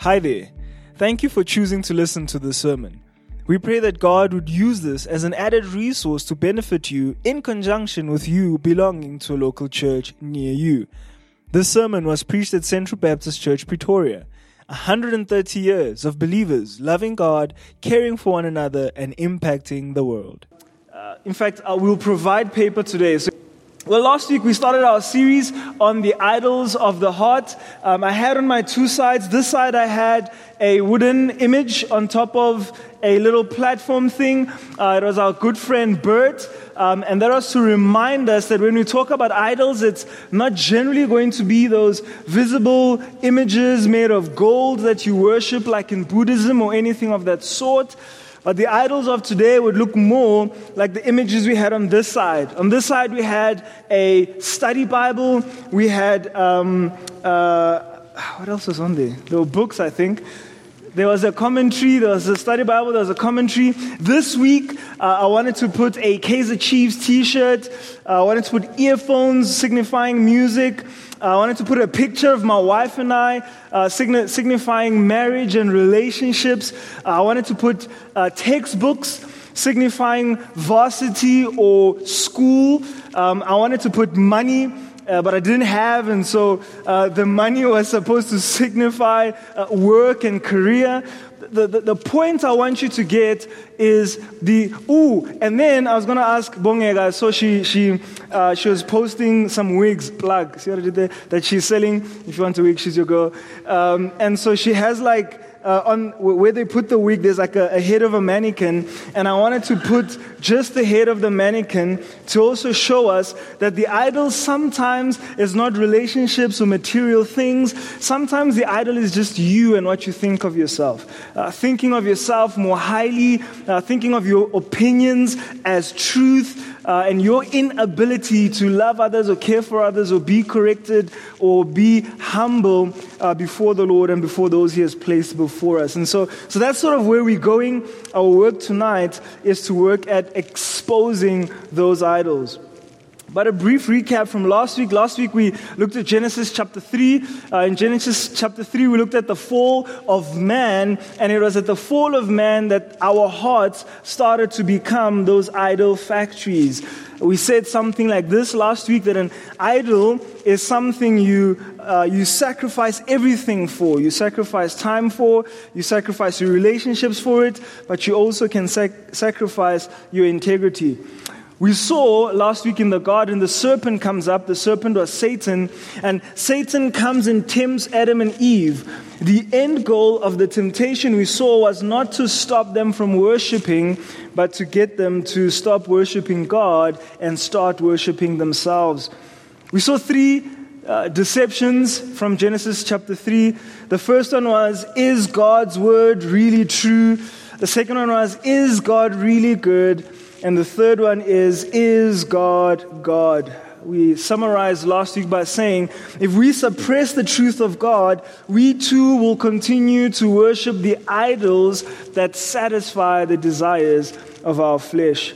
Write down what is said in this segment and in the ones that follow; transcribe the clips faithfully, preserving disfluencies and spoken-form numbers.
Hi there. Thank you for choosing to listen to this sermon. We pray that God would use this as an added resource to benefit you in conjunction with you belonging to a local church near you. This sermon was preached at Central Baptist Church, Pretoria. one hundred thirty years of believers loving God, caring for one another, and impacting the world. Uh, in fact, uh, we'll provide paper today. So Well, last week we started our series on the idols of the heart. Um, I had on my two sides, this side I had a wooden image on top of a little platform thing. Uh, it was our good friend Bert. Um, and that was to remind us that when we talk about idols, it's not generally going to be those visible images made of gold that you worship like in Buddhism or anything of that sort. But the idols of today would look more like the images we had on this side. On this side, we had a study Bible. We had, um, uh, what else was on there? There were books, I think. There was a commentary. There was a study Bible. There was a commentary. This week, uh, I wanted to put a Kaizer Chiefs t-shirt. Uh, I wanted to put earphones signifying music. Uh, I wanted to put a picture of my wife and I, uh, signi- signifying marriage and relationships. Uh, I wanted to put uh, textbooks signifying varsity or school. Um, I wanted to put money, uh, but I didn't have, and so uh, the money was supposed to signify uh, work and career. The, the, the point I want you to get is the, ooh, and then I was going to ask Bongega, so she she uh, she was posting some wigs, plug, see what I did there, that she's selling. If you want a wig, she's your girl. Um, and so she has like, Uh, on where they put the wig, there's like a, a head of a mannequin, and I wanted to put just the head of the mannequin to also show us that the idol sometimes is not relationships or material things. Sometimes the idol is just you and what you think of yourself. Uh, thinking of yourself more highly, uh, thinking of your opinions as truth, uh, and your inability to love others or care for others or be corrected or be humble uh, before the Lord and before those He has placed before us. And so, so that's sort of where we're going. Our work tonight is to work at exposing those idols. But a brief recap from last week. Last week we looked at Genesis chapter three. Uh, in Genesis chapter three we looked at the fall of man. And it was at the fall of man that our hearts started to become those idol factories. We said something like this last week, that an idol is something you uh, you sacrifice everything for. You sacrifice time for, you sacrifice your relationships for it, but you also can sac- sacrifice your integrity. We saw last week in the garden, the serpent comes up. The serpent was Satan. And Satan comes and tempts Adam and Eve. The end goal of the temptation we saw was not to stop them from worshiping, but to get them to stop worshiping God and start worshiping themselves. We saw three uh, deceptions from Genesis chapter three. The first one was, is God's word really true? The second one was, is God really good? And the third one is, is God God? We summarized last week by saying, if we suppress the truth of God, we too will continue to worship the idols that satisfy the desires of our flesh.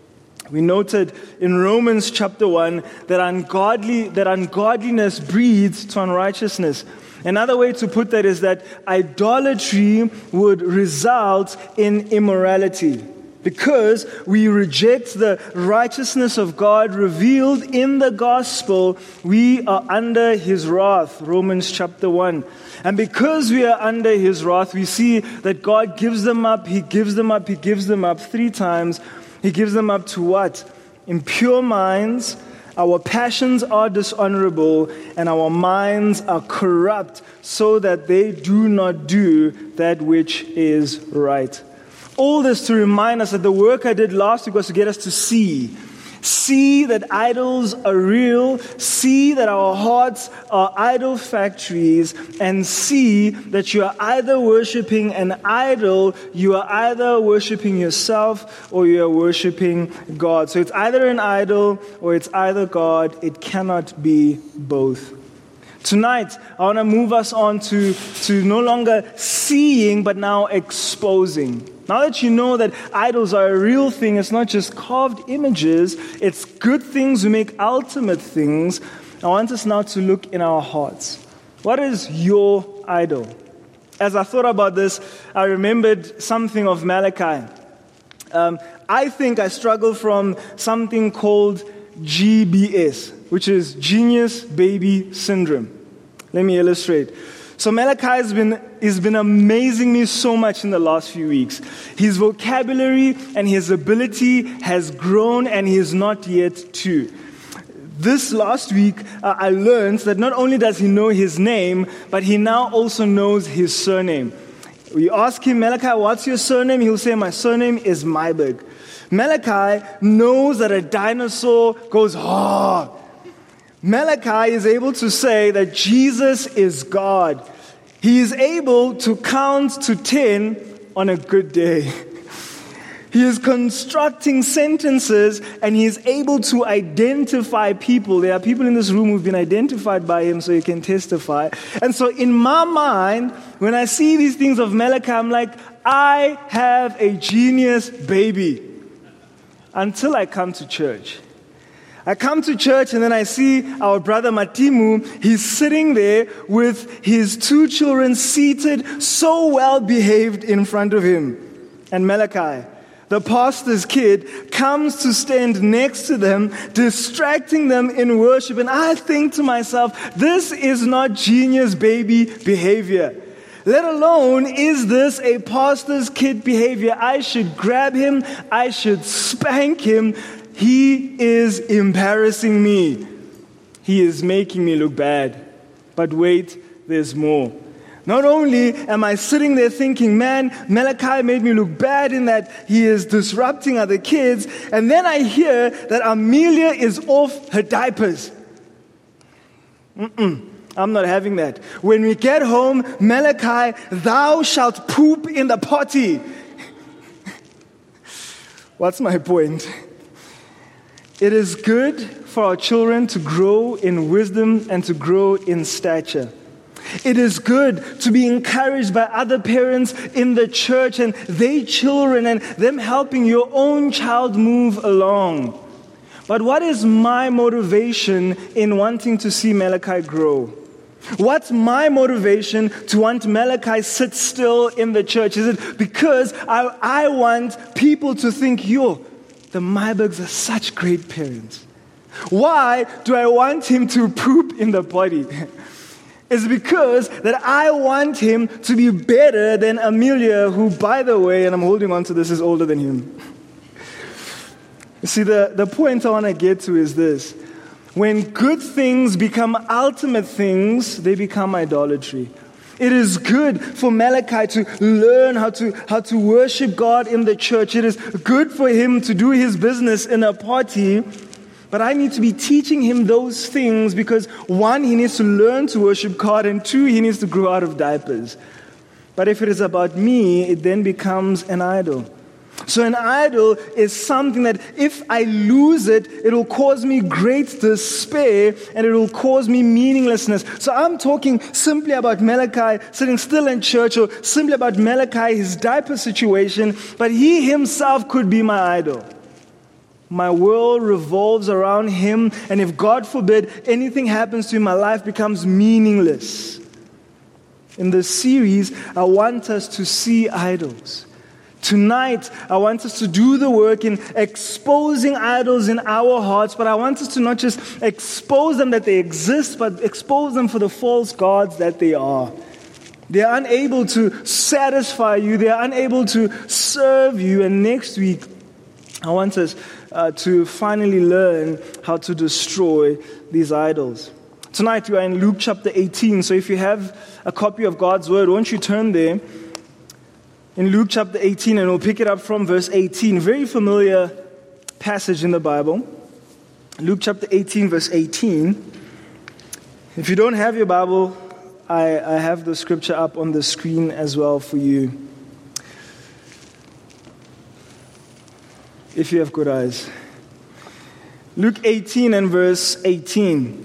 We noted in Romans chapter one that ungodly that ungodliness breeds to unrighteousness. Another way to put that is that idolatry would result in immorality. Because we reject the righteousness of God revealed in the gospel, we are under His wrath, Romans chapter one. And because we are under His wrath, we see that God gives them up, He gives them up, He gives them up three times. He gives them up to what? Impure minds, our passions are dishonorable, and our minds are corrupt, so that they do not do that which is right. All this to remind us that the work I did last week was to get us to see. See that idols are real. See that our hearts are idol factories. And see that you are either worshiping an idol, you are either worshiping yourself, or you are worshiping God. So it's either an idol or it's either God. It cannot be both. Tonight, I want to move us on to, to no longer seeing, but now exposing. Now that you know that idols are a real thing, it's not just carved images, it's good things we make ultimate things. I want us now to look in our hearts. What is your idol? as I thought about this, I remembered something of Malachi. Um, I think I struggle from something called G B S, which is Genius Baby Syndrome. Let me illustrate. So Malachi has been, has been amazing me so much in the last few weeks. His vocabulary and his ability has grown, and he is not yet two. This last week, uh, I learned that not only does he know his name, but he now also knows his surname. We ask him, Malachi, what's your surname? He'll say, my surname is Myberg. Malachi knows that a dinosaur goes, ah. Malachi is able to say that Jesus is God. He is able to count to ten on a good day. He is constructing sentences, and he is able to identify people. There are people in this room who've been identified by him, so you can testify. And so in my mind, when I see these things of Malachi, I'm like, I have a genius baby. Until I come to church. I come to church and then I see our brother Matimu. He's sitting there with his two children seated so well behaved in front of him. And Malachi, the pastor's kid, comes to stand next to them, distracting them in worship. And I think to myself, this is not genius baby behavior. Let alone, is this a pastor's kid behavior? I should grab him. I should spank him. He is embarrassing me. He is making me look bad. But wait, there's more. Not only am I sitting there thinking, man, Malachi made me look bad in that he is disrupting other kids, and then I hear that Amelia is off her diapers. Mm-mm. I'm not having that. When we get home, Malachi, thou shalt poop in the potty. What's my point? It is good for our children to grow in wisdom and to grow in stature. It is good to be encouraged by other parents in the church and their children and them helping your own child move along. But what is my motivation in wanting to see Malachi grow? What's my motivation to want Malachi sit still in the church? Is it because I, I want people to think, yo, the Mybergs are such great parents? Why do I want him to poop in the potty? It's because that I want him to be better than Amelia, who, by the way, and I'm holding on to this, is older than him. You see, the, the point I want to get to is this. When good things become ultimate things, they become idolatry. It is good for Malachi to learn how to, how to worship God in the church. It is good for him to do his business in a party. But I need to be teaching him those things because, one, he needs to learn to worship God, and two, he needs to grow out of diapers. But if it is about me, it then becomes an idol. So an idol is something that if I lose it, it will cause me great despair and it will cause me meaninglessness. So I'm talking simply about Malachi sitting still in church, or simply about Malachi, his diaper situation, but he himself could be my idol. My world revolves around him, and if, God forbid, anything happens to him, my life becomes meaningless. In this series, I want us to see idols. Tonight, I want us to do the work in exposing idols in our hearts, but I want us to not just expose them that they exist, but expose them for the false gods that they are. They are unable to satisfy you. They are unable to serve you. And next week, I want us uh, to finally learn how to destroy these idols. Tonight, we are in Luke chapter eighteen. So if you have a copy of God's Word, won't you turn there? In Luke chapter eighteen, and we'll pick it up from verse eighteen. Very familiar passage in the Bible. Luke chapter eighteen, verse eighteen. If you don't have your Bible, I, I have the scripture up on the screen as well for you. If you have good eyes. Luke eighteen and verse eighteen.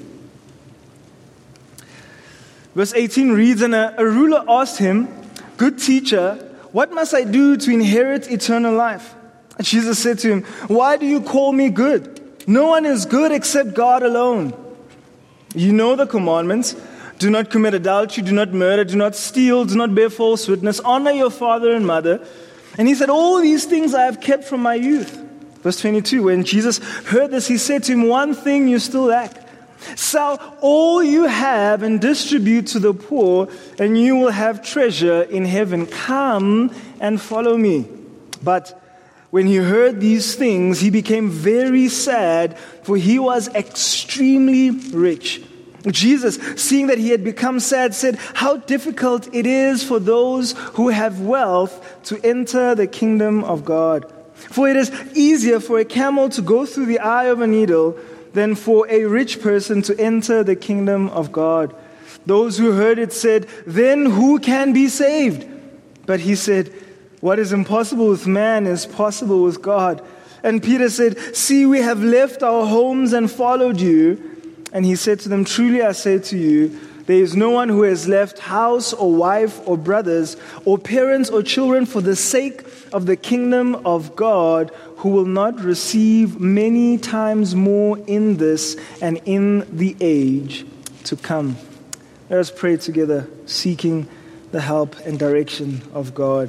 Verse eighteen reads, and a, a ruler asked him, "Good teacher, what must I do to inherit eternal life?" And Jesus said to him, "Why do you call me good? No one is good except God alone. You know the commandments. Do not commit adultery, do not murder, do not steal, do not bear false witness, honor your father and mother. And he said, all these things I have kept from my youth. Verse twenty-two, when Jesus heard this, he said to him, one thing you still lack. Sell all you have and distribute to the poor, and you will have treasure in heaven. Come and follow me. But when he heard these things, he became very sad, for he was extremely rich. Jesus, seeing that he had become sad, said, how difficult it is for those who have wealth to enter the kingdom of God. For it is easier for a camel to go through the eye of a needle than for a rich person to enter the kingdom of God. Those who heard it said, then who can be saved? But he said, what is impossible with man is possible with God. And Peter said, see, we have left our homes and followed you. And he said to them, truly I say to you, there is no one who has left house or wife or brothers or parents or children for the sake of the kingdom of God who will not receive many times more in this and in the age to come. Let us pray together, seeking the help and direction of God.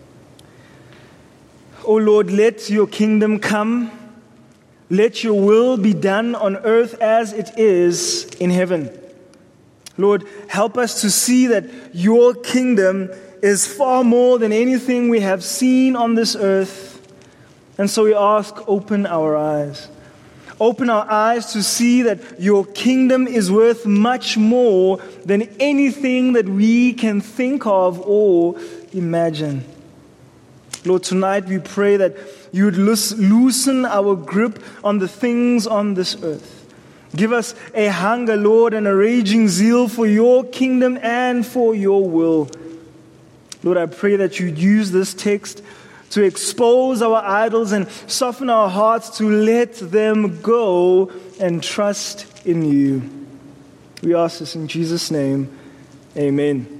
O Lord, let your kingdom come. Let your will be done on earth as it is in heaven. Lord, help us to see that your kingdom is far more than anything we have seen on this earth. And so we ask, open our eyes. Open our eyes to see that your kingdom is worth much more than anything that we can think of or imagine. Lord, tonight we pray that you would loosen our grip on the things on this earth. Give us a hunger, Lord, and a raging zeal for your kingdom and for your will. Lord, I pray that you'd use this text to expose our idols and soften our hearts to let them go and trust in you. We ask this in Jesus' name. Amen.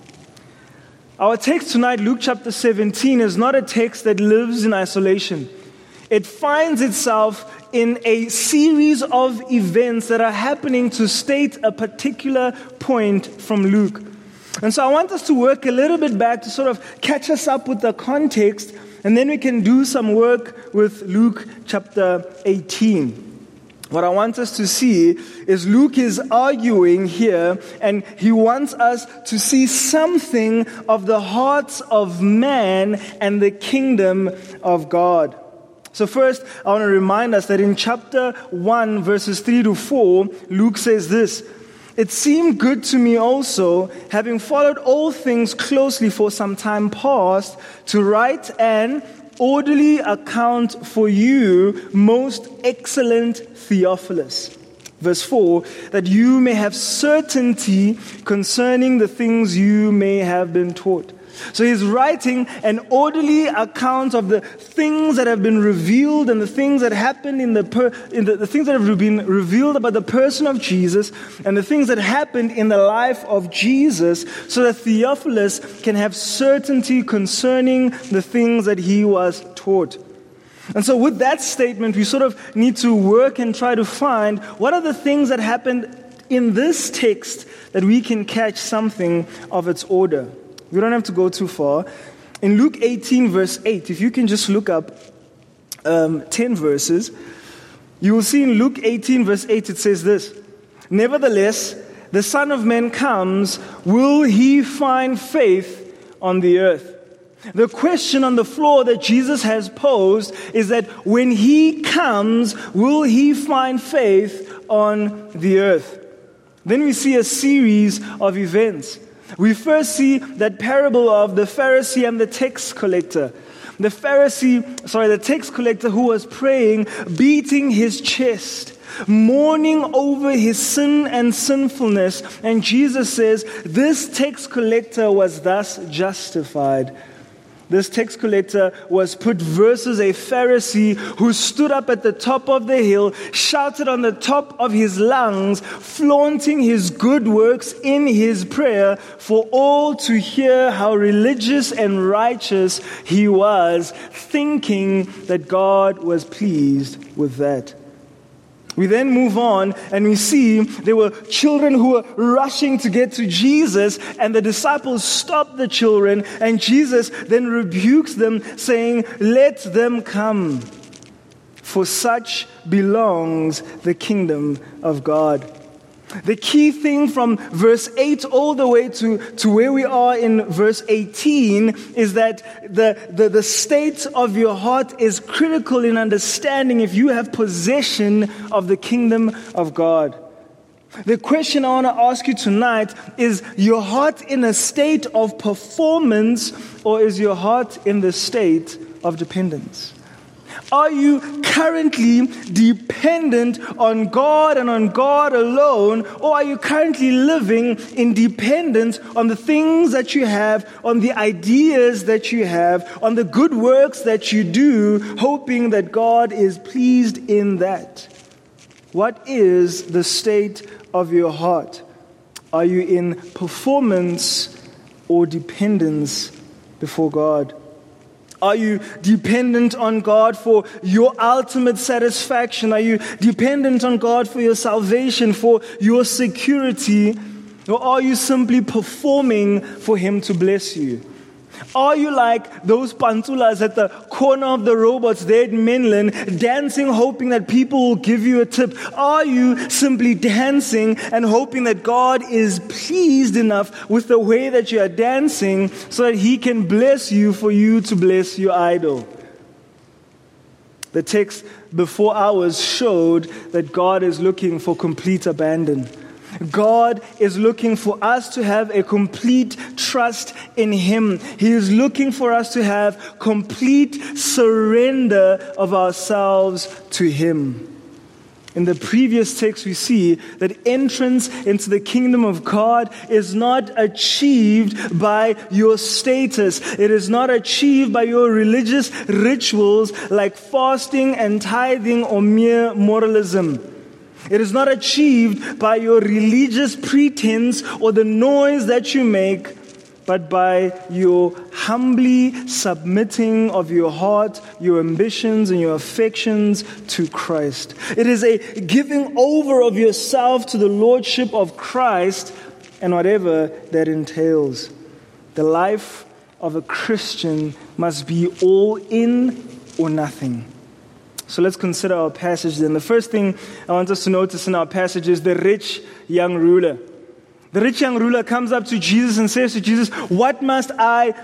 Our text tonight, Luke chapter seventeen, is not a text that lives in isolation. It finds itself in a series of events that are happening to state a particular point from Luke. And so I want us to work a little bit back to sort of catch us up with the context, and then we can do some work with Luke chapter eighteen. What I want us to see is Luke is arguing here, and he wants us to see something of the hearts of man and the kingdom of God. So first, I want to remind us that in chapter one, verses three to four, Luke says this, it seemed good to me also, having followed all things closely for some time past, to write an orderly account for you, most excellent Theophilus. Verse four, that you may have certainty concerning the things you may have been taught. So he's writing an orderly account of the things that have been revealed and the things that happened in the, per, in the, the things that have been revealed about the person of Jesus and the things that happened in the life of Jesus, so that Theophilus can have certainty concerning the things that he was taught. And so with that statement, we sort of need to work and try to find what are the things that happened in this text that we can catch something of its order. We don't have to go too far. In Luke eighteen, verse eight, if you can just look up um, ten verses, you will see in Luke eighteen, verse eight, it says this, nevertheless, the Son of Man comes, will he find faith on the earth? The question on the floor that Jesus has posed is that when he comes, will he find faith on the earth? Then we see a series of events. We first see that parable of the Pharisee and the tax collector. The Pharisee, sorry, the tax collector who was praying, beating his chest, mourning over his sin and sinfulness. And Jesus says, this tax collector was thus justified. This tax collector was put versus a Pharisee who stood up at the top of the hill, shouted on the top of his lungs, flaunting his good works in his prayer for all to hear how religious and righteous he was, thinking that God was pleased with that. We then move on and we see there were children who were rushing to get to Jesus, and the disciples stopped the children, and Jesus then rebukes them, saying, "Let them come, for such belongs the kingdom of God." The key thing from verse eight all the way to, to where we are in verse eighteen is that the, the, the state of your heart is critical in understanding if you have possession of the kingdom of God. The question I want to ask you tonight is your heart in a state of performance, or is your heart in the state of dependence? Are you currently dependent on God and on God alone, or are you currently living in dependence on the things that you have, on the ideas that you have, on the good works that you do, hoping that God is pleased in that? What is the state of your heart? Are you in performance or dependence before God? Are you dependent on God for your ultimate satisfaction? Are you dependent on God for your salvation, for your security? Or are you simply performing for Him to bless you? Are you like those pantulas at the corner of the robots there in Menlyn, dancing, hoping that people will give you a tip? Are you simply dancing and hoping that God is pleased enough with the way that you are dancing so that He can bless you for you to bless your idol? The text before ours showed that God is looking for complete abandon. God is looking for us to have a complete trust in Him. He is looking for us to have complete surrender of ourselves to Him. In the previous text, we see that entrance into the kingdom of God is not achieved by your status. It is not achieved by your religious rituals like fasting and tithing or mere moralism. It is not achieved by your religious pretense or the noise that you make, but by your humbly submitting of your heart, your ambitions, and your affections to Christ. It is a giving over of yourself to the lordship of Christ and whatever that entails. The life of a Christian must be all in or nothing. So let's consider our passage then. The first thing I want us to notice in our passage is the rich young ruler. The rich young ruler comes up to Jesus and says to Jesus, "What must I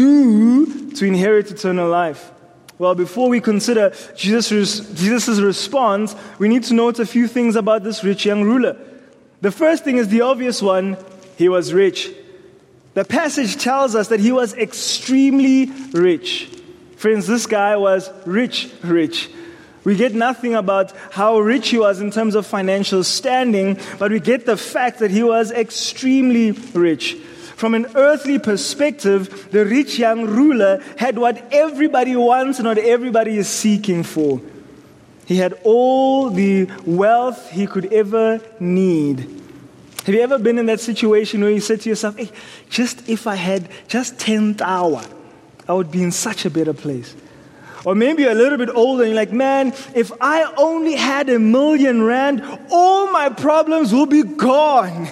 do to inherit eternal life?" Well, before we consider Jesus' Jesus' response, we need to note a few things about this rich young ruler. The first thing is the obvious one: he was rich. The passage tells us that he was extremely rich. Friends, this guy was rich, rich. We get nothing about how rich he was in terms of financial standing, but we get the fact that he was extremely rich. From an earthly perspective, the rich young ruler had what everybody wants and what everybody is seeking for. He had all the wealth he could ever need. Have you ever been in that situation where you said to yourself, "Hey, just if I had just ten thousand, I would be in such a better place"? Or maybe you're a little bit older and you're like, "Man, if I only had a million rand, all my problems will be gone."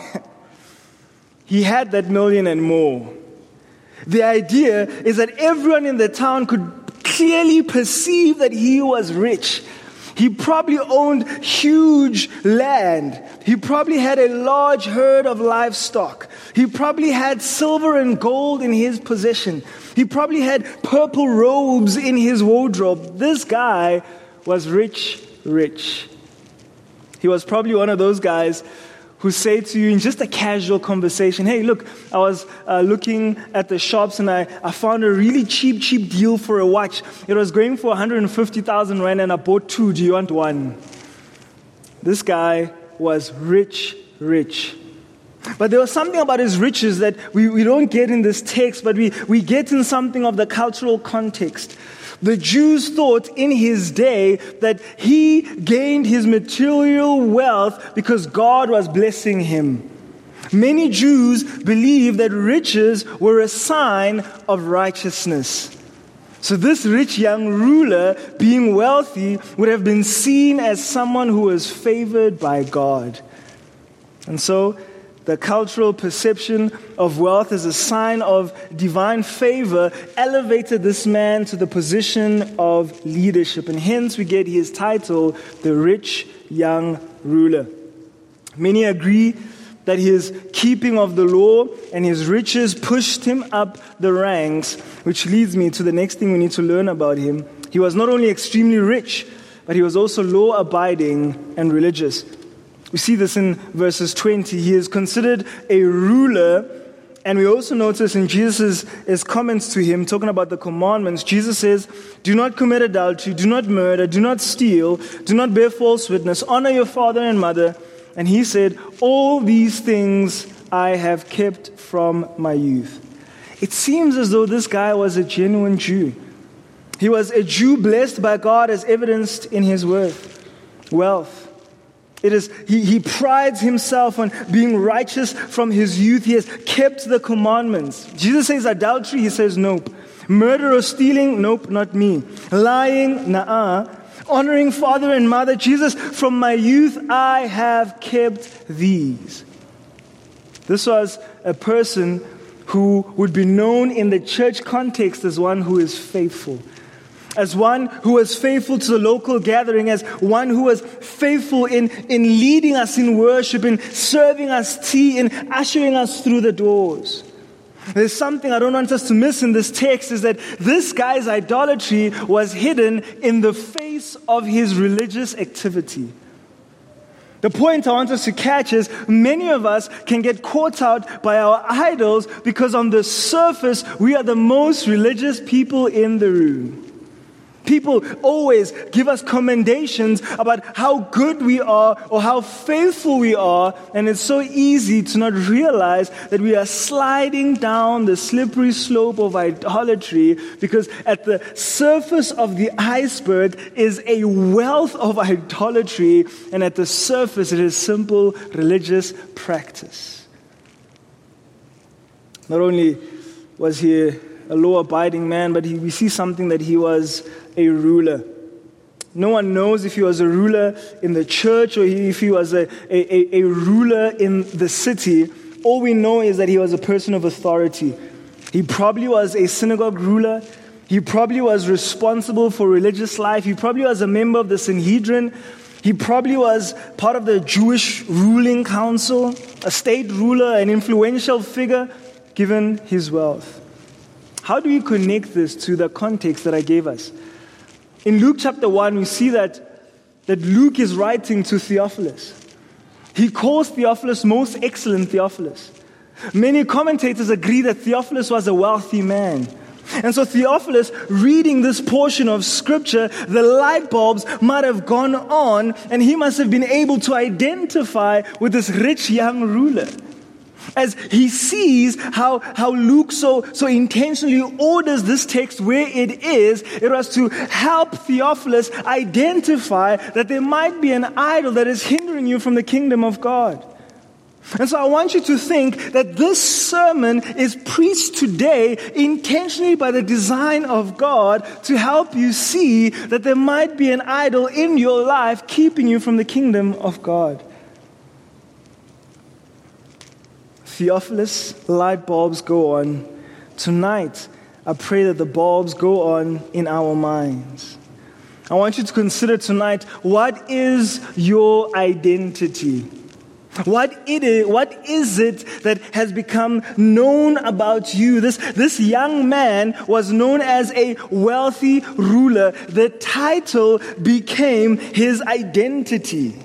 He had that million and more. The idea is that everyone in the town could clearly perceive that he was rich. He probably owned huge land. He probably had a large herd of livestock. He probably had silver and gold in his possession. He probably had purple robes in his wardrobe. This guy was rich, rich. He was probably one of those guys who say to you in just a casual conversation, "Hey, look, I was uh, looking at the shops and I, I found a really cheap, cheap deal for a watch. It was going for one hundred fifty thousand rand and I bought two. Do you want one?" This guy was rich, rich. But there was something about his riches that we, we don't get in this text, but we, we get in something of the cultural context. The Jews thought in his day that he gained his material wealth because God was blessing him. Many Jews believed that riches were a sign of righteousness. So this rich young ruler, being wealthy, would have been seen as someone who was favored by God. And so the cultural perception of wealth as a sign of divine favor elevated this man to the position of leadership. And hence we get his title, the rich young ruler. Many agree that his keeping of the law and his riches pushed him up the ranks, which leads me to the next thing we need to learn about him. He was not only extremely rich, but he was also law-abiding and religious. We see this in verses twenty. He is considered a ruler, and we also notice in Jesus' his comments to him, talking about the commandments, Jesus says, do not commit adultery, do not murder, do not steal, do not bear false witness, honor your father and mother. And he said, all these things I have kept from my youth. It seems as though this guy was a genuine Jew. He was a Jew blessed by God as evidenced in his worth, wealth. It is, he, he prides himself on being righteous from his youth. He has kept the commandments. Jesus says adultery, he says nope. Murder or stealing, nope, not me. Lying, nah-uh. Honoring father and mother, Jesus, from my youth I have kept these. This was a person who would be known in the church context as one who is faithful. As one who was faithful to the local gathering, as one who was faithful in, in leading us in worship, in serving us tea, in ushering us through the doors. There's something I don't want us to miss in this text, is that this guy's idolatry was hidden in the face of his religious activity. The point I want us to catch is many of us can get caught out by our idols because on the surface we are the most religious people in the room. People always give us commendations about how good we are or how faithful we are, and it's so easy to not realize that we are sliding down the slippery slope of idolatry, because at the surface of the iceberg is a wealth of idolatry, and at the surface it is simple religious practice. Not only was he a law-abiding man, but he, we see something that he was a ruler. No one knows if he was a ruler in the church or if he was a, a, a ruler in the city. All we know is that he was a person of authority. He probably was a synagogue ruler. He probably was responsible for religious life. He probably was a member of the Sanhedrin. He probably was part of the Jewish ruling council, a state ruler, an influential figure, given his wealth. How do we connect this to the context that I gave us? In Luke chapter one, we see that, that Luke is writing to Theophilus. He calls Theophilus most excellent Theophilus. Many commentators agree that Theophilus was a wealthy man. And so Theophilus, reading this portion of scripture, the light bulbs might have gone on, and he must have been able to identify with this rich young ruler. As he sees how, how Luke so, so intentionally orders this text where it is, it was to help Theophilus identify that there might be an idol that is hindering you from the kingdom of God. And so I want you to think that this sermon is preached today intentionally by the design of God to help you see that there might be an idol in your life keeping you from the kingdom of God. Theophilus, light bulbs go on. Tonight, I pray that the bulbs go on in our minds. I want you to consider tonight, what is your identity? What it is, what is it that has become known about you? This, this young man was known as a wealthy ruler. The title became his identity.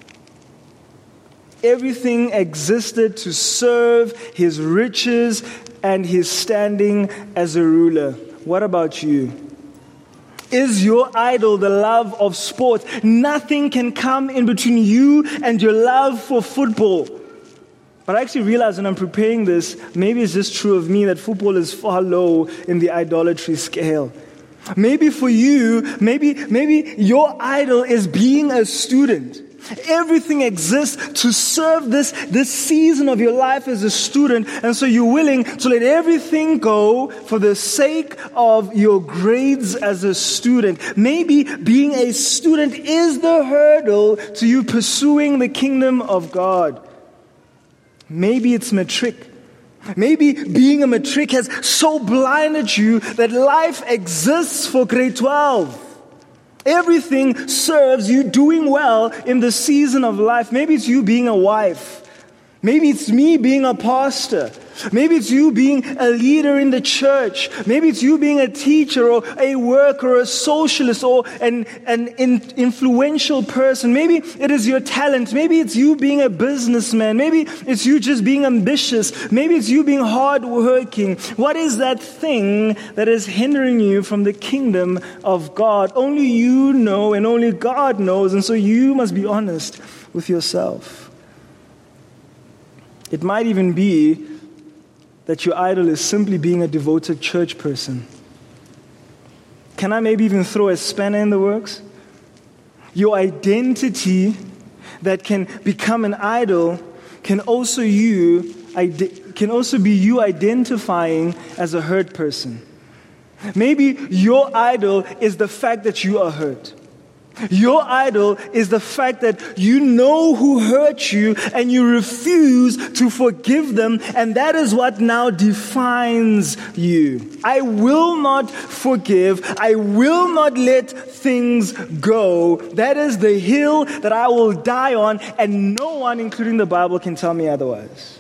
Everything existed to serve his riches and his standing as a ruler. What about you? Is your idol the love of sport? Nothing can come in between you and your love for football. But I actually realized when I'm preparing this, maybe it's just true of me that football is far low in the idolatry scale. Maybe for you, maybe, maybe your idol is being a student. Everything exists to serve this, this season of your life as a student. And so you're willing to let everything go for the sake of your grades as a student. Maybe being a student is the hurdle to you pursuing the kingdom of God. Maybe it's matric. Maybe being a matric has so blinded you that life exists for grade twelve. Everything serves you doing well in the season of life. Maybe it's you being a wife. Maybe it's me being a pastor. Maybe it's you being a leader in the church. Maybe it's you being a teacher or a worker or a socialist or an, an in, influential person. Maybe it is your talent. Maybe it's you being a businessman. Maybe it's you just being ambitious. Maybe it's you being hardworking. What is that thing that is hindering you from the kingdom of God? Only you know and only God knows. And so you must be honest with yourself. It might even be that your idol is simply being a devoted church person. Can I maybe even throw a spanner in the works? Your identity that can become an idol can also you can also be you identifying as a hurt person. Maybe your idol is the fact that you are hurt. Your idol is the fact that you know who hurt you and you refuse to forgive them, and that is what now defines you. I will not forgive. I will not let things go. That is the hill that I will die on, and no one, including the Bible, can tell me otherwise.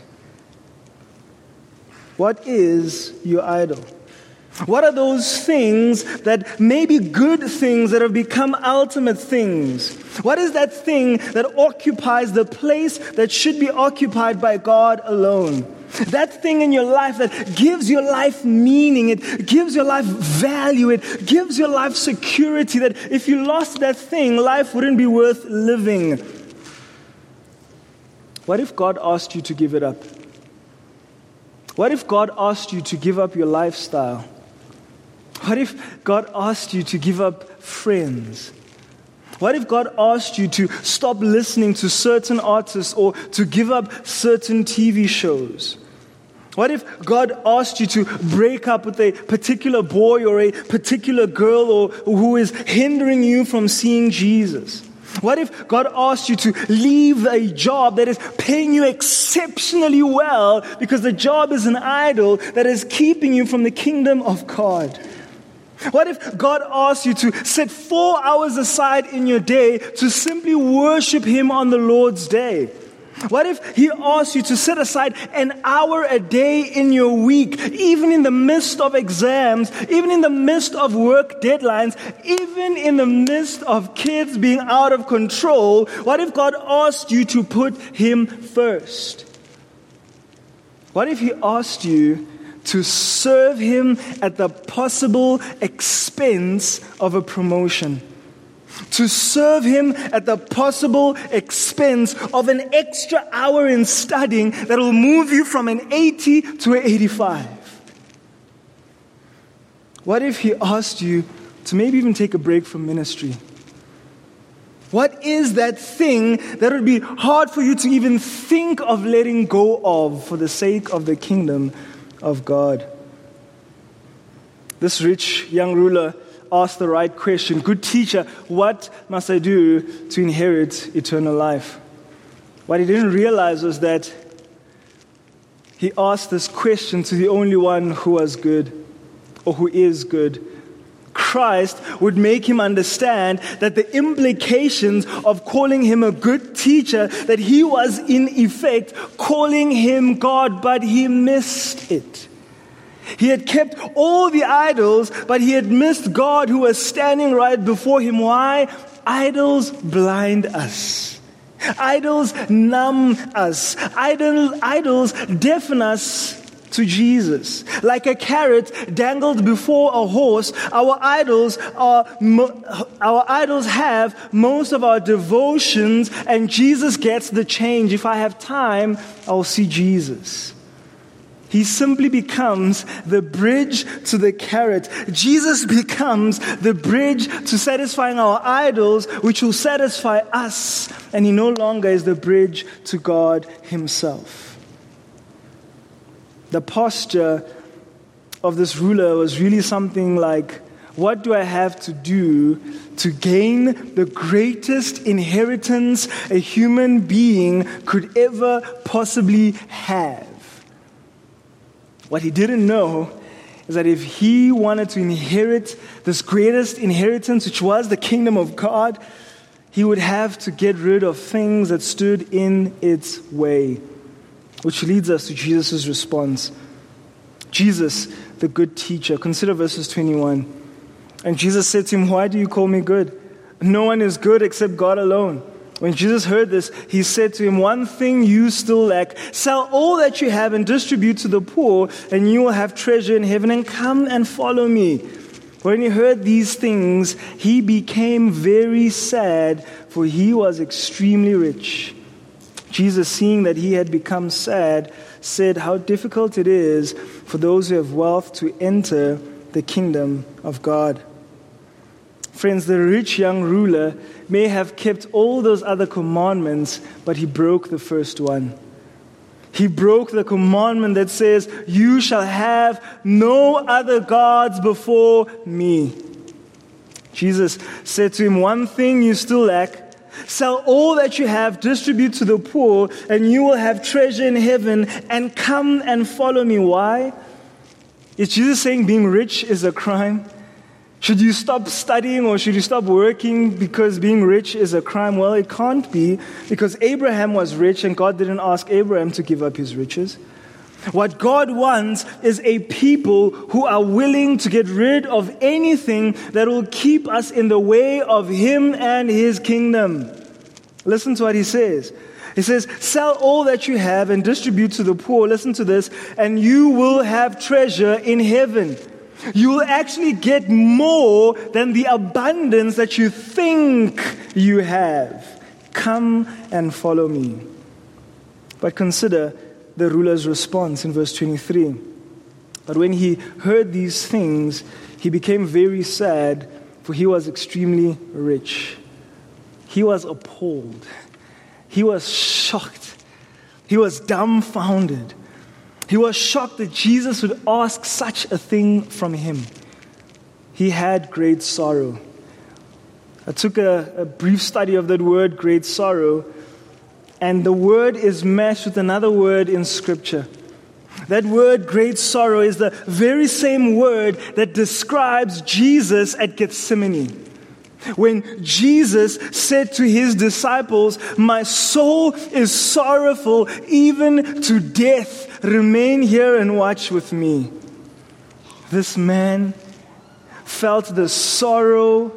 What is your idol? What are those things that may be good things that have become ultimate things? What is that thing that occupies the place that should be occupied by God alone? That thing in your life that gives your life meaning, it gives your life value, it gives your life security, that if you lost that thing, life wouldn't be worth living. What if God asked you to give it up? What if God asked you to give up your lifestyle? What if God asked you to give up friends? What if God asked you to stop listening to certain artists or to give up certain T V shows? What if God asked you to break up with a particular boy or a particular girl or who is hindering you from seeing Jesus? What if God asked you to leave a job that is paying you exceptionally well because the job is an idol that is keeping you from the kingdom of God? What if God asked you to set four hours aside in your day to simply worship Him on the Lord's day? What if He asked you to set aside an hour a day in your week, even in the midst of exams, even in the midst of work deadlines, even in the midst of kids being out of control? What if God asked you to put Him first? What if He asked you to serve Him at the possible expense of a promotion? To serve Him at the possible expense of an extra hour in studying that will move you from an eighty to an eighty-five? What if He asked you to maybe even take a break from ministry? What is that thing that would be hard for you to even think of letting go of for the sake of the kingdom of God? This rich young ruler asked the right question. Good teacher, what must I do to inherit eternal life? What he didn't realize was that he asked this question to the only one who was good, or who is good. Christ would make him understand that the implications of calling him a good teacher, that he was in effect calling him God, but he missed it. He had kept all the idols, but he had missed God who was standing right before him. Why? Idols blind us. Idols numb us. Idol, idols deafen us to Jesus. Like a carrot dangled before a horse, our idols are our idols have most of our devotions, and Jesus gets the change. If I have time, I'll see Jesus. He simply becomes the bridge to the carrot. Jesus becomes the bridge to satisfying our idols, which will satisfy us. And he no longer is the bridge to God himself. The posture of this ruler was really something like, what do I have to do to gain the greatest inheritance a human being could ever possibly have? What he didn't know is that if he wanted to inherit this greatest inheritance, which was the kingdom of God, he would have to get rid of things that stood in its way. Which leads us to Jesus' response. Jesus, the good teacher. Consider verses twenty-one. And Jesus said to him, why do you call me good? No one is good except God alone. When Jesus heard this, he said to him, one thing you still lack. Sell all that you have and distribute to the poor, and you will have treasure in heaven, and come and follow me. When he heard these things, he became very sad, for he was extremely rich. Jesus, seeing that he had become sad, said, how difficult it is for those who have wealth to enter the kingdom of God. Friends, the rich young ruler may have kept all those other commandments, but he broke the first one. He broke the commandment that says, you shall have no other gods before me. Jesus said to him, one thing you still lack. Sell all that you have, distribute to the poor, and you will have treasure in heaven, and come and follow me. Why? Is Jesus saying being rich is a crime? Should you stop studying or should you stop working because being rich is a crime? Well, it can't be, because Abraham was rich and God didn't ask Abraham to give up his riches. What God wants is a people who are willing to get rid of anything that will keep us in the way of Him and His kingdom. Listen to what He says. He says, sell all that you have and distribute to the poor. Listen to this. And you will have treasure in heaven. You will actually get more than the abundance that you think you have. Come and follow me. But consider the ruler's response in verse twenty-three. But when he heard these things, he became very sad, for he was extremely rich. He was appalled. He was shocked. He was dumbfounded. He was shocked that Jesus would ask such a thing from him. He had great sorrow. I took a, a brief study of that word, great sorrow, and the word is meshed with another word in Scripture. That word, great sorrow, is the very same word that describes Jesus at Gethsemane. When Jesus said to his disciples, my soul is sorrowful even to death. Remain here and watch with me. This man felt the sorrow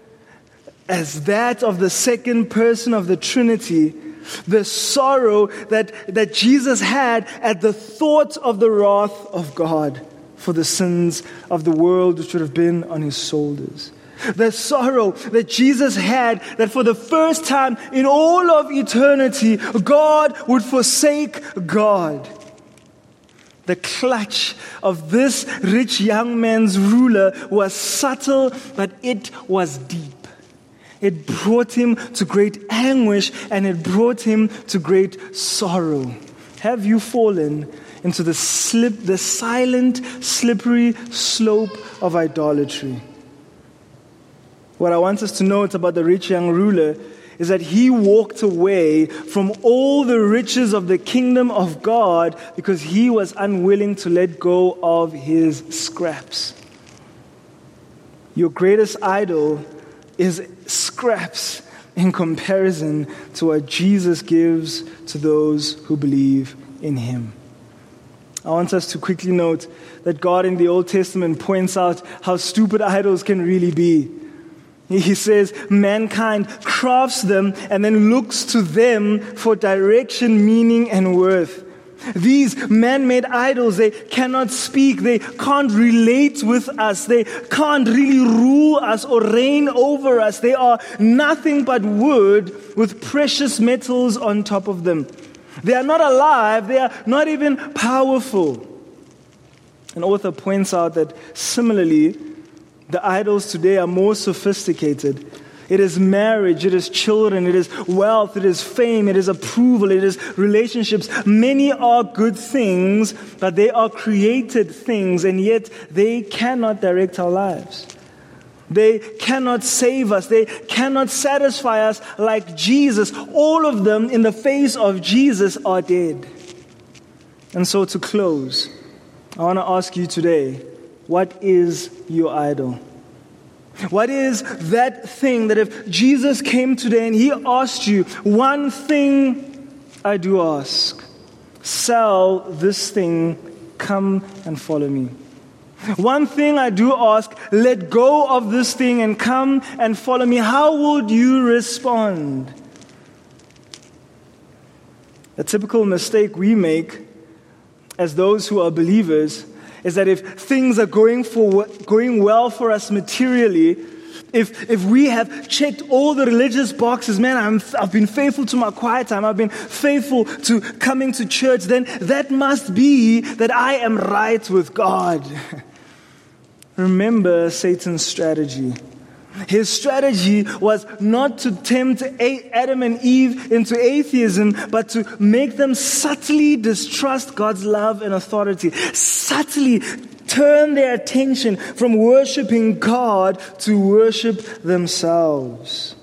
as that of the second person of the Trinity. The sorrow that, that Jesus had at the thought of the wrath of God for the sins of the world which would have been on his shoulders. The sorrow that Jesus had that for the first time in all of eternity, God would forsake God. The clutch of this rich young man's ruler was subtle, but it was deep. It brought him to great anguish and it brought him to great sorrow. Have you fallen into the slip, the silent, slippery slope of idolatry? What I want us to note about the rich young ruler is that he walked away from all the riches of the kingdom of God because he was unwilling to let go of his scraps. Your greatest idol is scraps in comparison to what Jesus gives to those who believe in him. I want us to quickly note that God in the Old Testament points out how stupid idols can really be. He says mankind crafts them and then looks to them for direction, meaning, and worth. These man-made idols, they cannot speak, they can't relate with us, they can't really rule us or reign over us. They are nothing but wood with precious metals on top of them. They are not alive, they are not even powerful. An author points out that similarly, the idols today are more sophisticated. It is marriage, it is children, it is wealth, it is fame, it is approval, it is relationships. Many are good things, but they are created things, and yet they cannot direct our lives. They cannot save us. They cannot satisfy us like Jesus. All of them in the face of Jesus are dead. And so to close, I want to ask you today, what is your idol? What is that thing that if Jesus came today and he asked you, one thing I do ask, sell this thing, come and follow me. One thing I do ask, let go of this thing and come and follow me. How would you respond? A typical mistake we make as those who are believers is that if things are going for going well for us materially, if if we have checked all the religious boxes, man, I'm, I've been faithful to my quiet time, I've been faithful to coming to church, then that must be that I am right with God. Remember Satan's strategy. His strategy was not to tempt Adam and Eve into atheism, but to make them subtly distrust God's love and authority. Subtly turn their attention from worshiping God to worship themselves.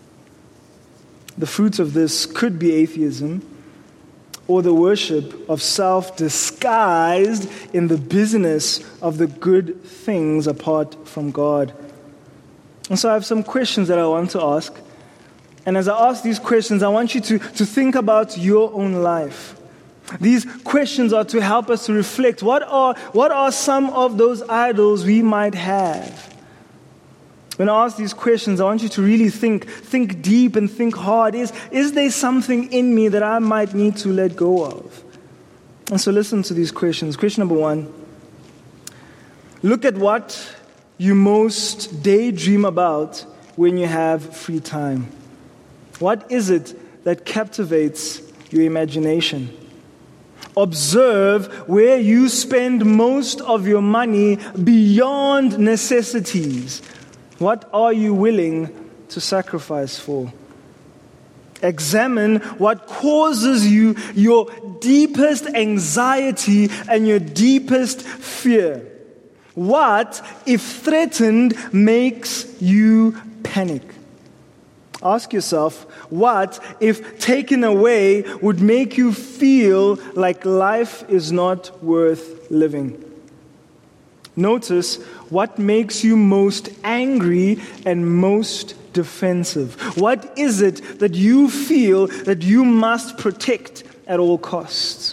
The fruit of this could be atheism, or the worship of self disguised in the business of the good things apart from God. And so I have some questions that I want to ask. And as I ask these questions, I want you to, to think about your own life. These questions are to help us to reflect. What are, what are some of those idols we might have? When I ask these questions, I want you to really think, think deep and think hard. Is, is there something in me that I might need to let go of? And so listen to these questions. Question number one. Look at what you most daydream about when you have free time. What is it that captivates your imagination? Observe where you spend most of your money beyond necessities. What are you willing to sacrifice for? Examine what causes you your deepest anxiety and your deepest fear. What, if threatened, makes you panic? Ask yourself, what, if taken away, would make you feel like life is not worth living? Notice what makes you most angry and most defensive. What is it that you feel that you must protect at all costs?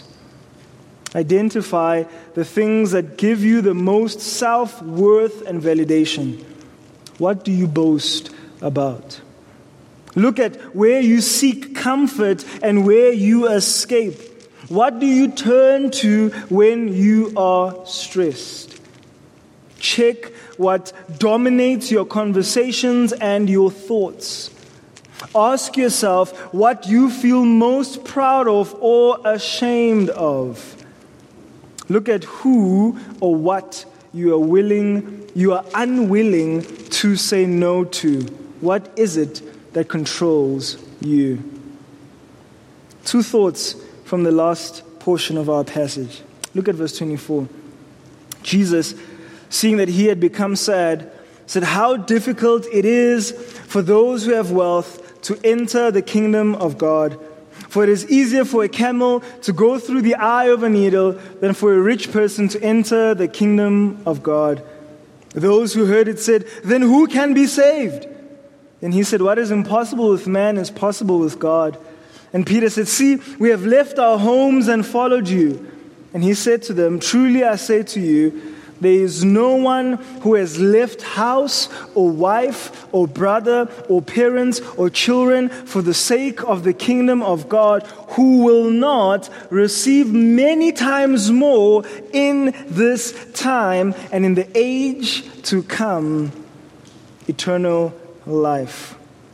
Identify the things that give you the most self-worth and validation. What do you boast about? Look at where you seek comfort and where you escape. What do you turn to when you are stressed? Check what dominates your conversations and your thoughts. Ask yourself what you feel most proud of or ashamed of. Look at who or what you are willing, you are unwilling to say no to. What is it that controls you? Two thoughts from the last portion of our passage. Look at verse twenty-four. Jesus, seeing that he had become sad, said, "How difficult it is for those who have wealth to enter the kingdom of God. For it is easier for a camel to go through the eye of a needle than for a rich person to enter the kingdom of God." Those who heard it said, "Then who can be saved?" And he said, "What is impossible with man is possible with God." And Peter said, "See, we have left our homes and followed you." And he said to them, "Truly I say to you, there is no one who has left house or wife or brother or parents or children for the sake of the kingdom of God who will not receive many times more in this time and in the age to come eternal life."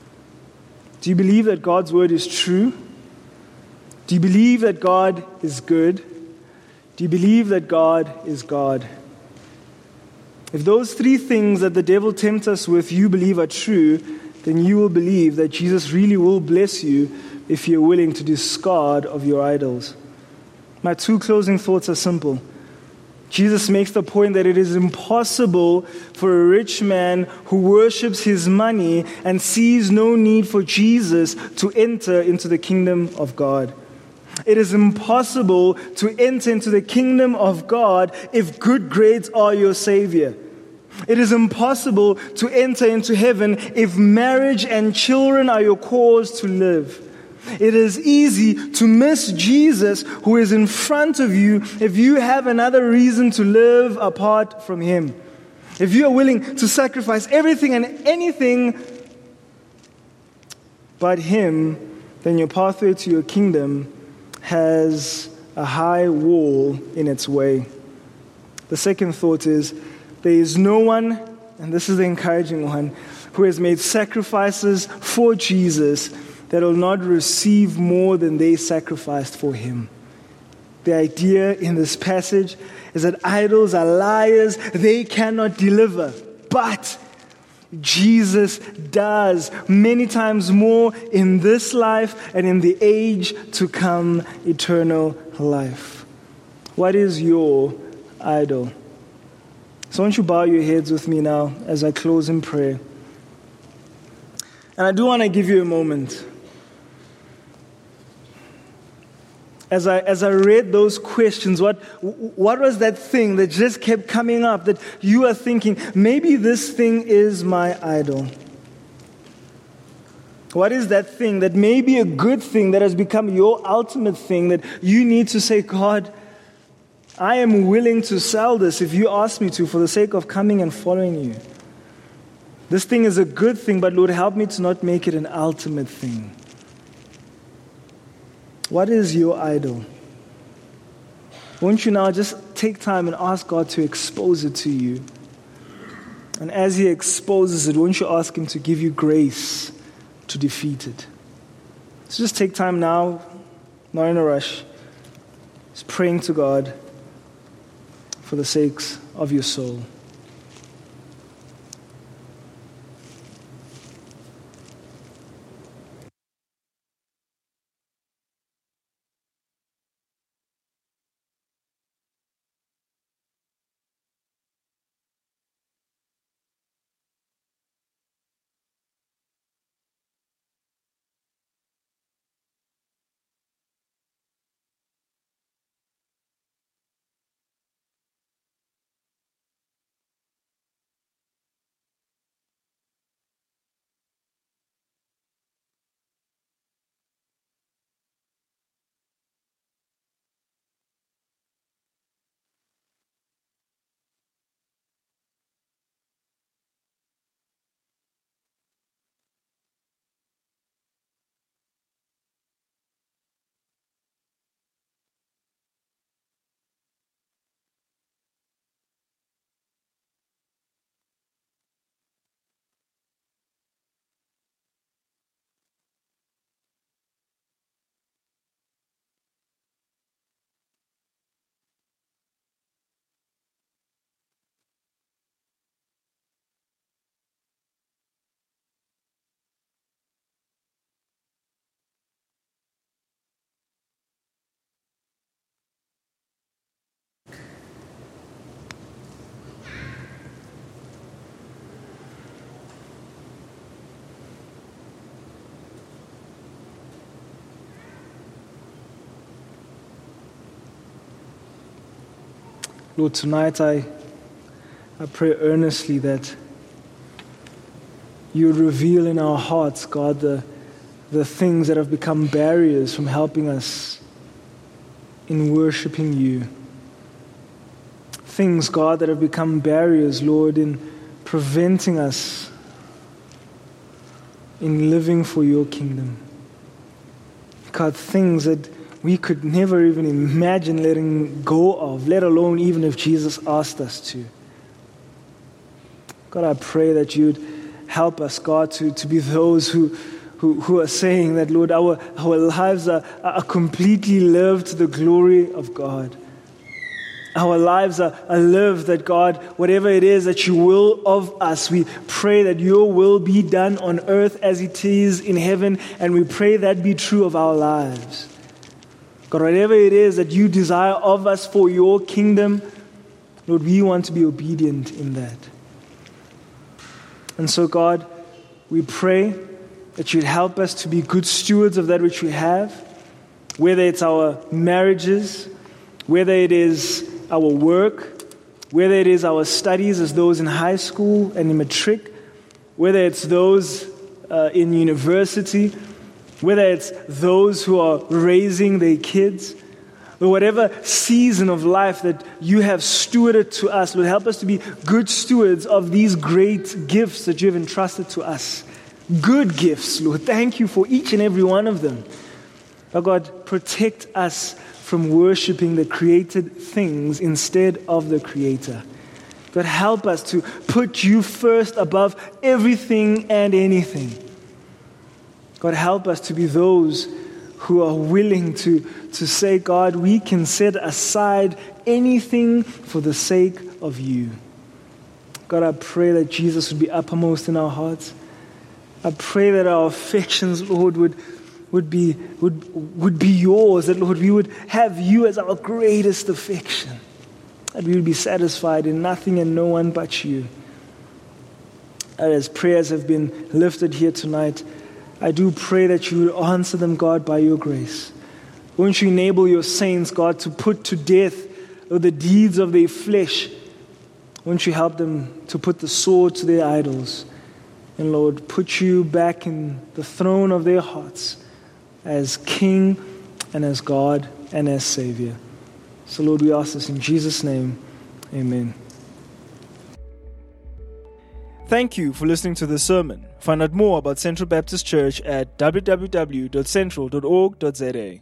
Do you believe that God's word is true? Do you believe that God is good? Do you believe that God is God? If those three things that the devil tempts us with you believe are true, then you will believe that Jesus really will bless you if you're willing to discard of your idols. My two closing thoughts are simple. Jesus makes the point that it is impossible for a rich man who worships his money and sees no need for Jesus to enter into the kingdom of God. It is impossible to enter into the kingdom of God if good grades are your savior. It is impossible to enter into heaven if marriage and children are your cause to live. It is easy to miss Jesus who is in front of you if you have another reason to live apart from Him. If you are willing to sacrifice everything and anything but Him, then your pathway to your kingdom has a high wall in its way. The second thought is, there is no one, and this is the encouraging one, who has made sacrifices for Jesus that will not receive more than they sacrificed for Him. The idea in this passage is that idols are liars, they cannot deliver. But Jesus does many times more in this life and in the age to come, eternal life. What is your idol? So why don't you bow your heads with me now as I close in prayer. And I do want to give you a moment. As I as I read those questions, what what was that thing that just kept coming up that you are thinking, maybe this thing is my idol? What is that thing that may be a good thing that has become your ultimate thing that you need to say, God, I am willing to sell this if you ask me to for the sake of coming and following you. This thing is a good thing, but Lord, help me to not make it an ultimate thing. What is your idol? Won't you now just take time and ask God to expose it to you? And as He exposes it, won't you ask Him to give you grace to defeat it? So just take time now, not in a rush, just praying to God for the sakes of your soul. Lord, tonight I, I pray earnestly that you would reveal in our hearts, God, the, the things that have become barriers from helping us in worshiping you. Things, God, that have become barriers, Lord, in preventing us in living for your kingdom. God, things that we could never even imagine letting go of, let alone even if Jesus asked us to. God, I pray that you'd help us, God, to, to be those who, who, who are saying that, Lord, our, our lives are, are completely lived to the glory of God. Our lives are, are lived that, God, whatever it is that you will of us, we pray that your will be done on earth as it is in heaven, and we pray that be true of our lives. God, whatever it is that you desire of us for your kingdom, Lord, we want to be obedient in that. And so, God, we pray that you'd help us to be good stewards of that which we have, whether it's our marriages, whether it is our work, whether it is our studies as those in high school and in matric, whether it's those uh, in university, whether it's those who are raising their kids, or whatever season of life that you have stewarded to us, Lord, help us to be good stewards of these great gifts that you have entrusted to us. Good gifts, Lord. Thank you for each and every one of them. Oh God, protect us from worshiping the created things instead of the Creator. God, help us to put you first above everything and anything. God, help us to be those who are willing to, to say, God, we can set aside anything for the sake of you. God, I pray that Jesus would be uppermost in our hearts. I pray that our affections, Lord, would would be would would be yours, that, Lord, we would have you as our greatest affection, that we would be satisfied in nothing and no one but you. And as prayers have been lifted here tonight, I do pray that you would answer them, God, by your grace. Won't you enable your saints, God, to put to death the deeds of their flesh? Won't you help them to put the sword to their idols? And Lord, put you back in the throne of their hearts as King and as God and as Savior. So Lord, we ask this in Jesus' name. Amen. Thank you for listening to this sermon. Find out more about Central Baptist Church at w w w dot central dot org dot z a.